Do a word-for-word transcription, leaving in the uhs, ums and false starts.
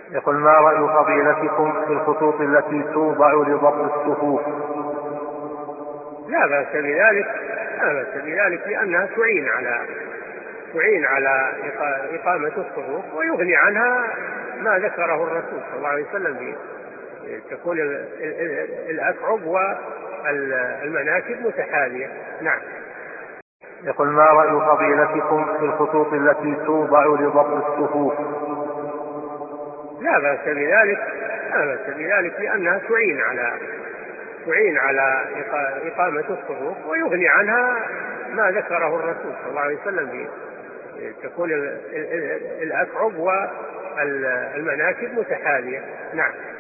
يقول: ما رأي فضيلتكم في الخطوط التي توضع لضبط الصفوف؟ لا بأس بذلك، لا بأس بذلك لأنها تعين على تعين على إقامة الصفوف، ويغني عنها ما ذكره الرسول صلى الله عليه وسلم، تكون الأكعب والمناكب متحاذية. نعم. يقول: ما رأي فضيلتكم في الخطوط التي توضع لضبط الصفوف؟ لا بأس بذلك، لا بأس بذلك لأنها تعين على تعين على إقامة الصفوف، ويغني عنها ما ذكره الرسول صلى الله عليه وسلم، تكون الأكعب والمناكب متحاذية. نعم.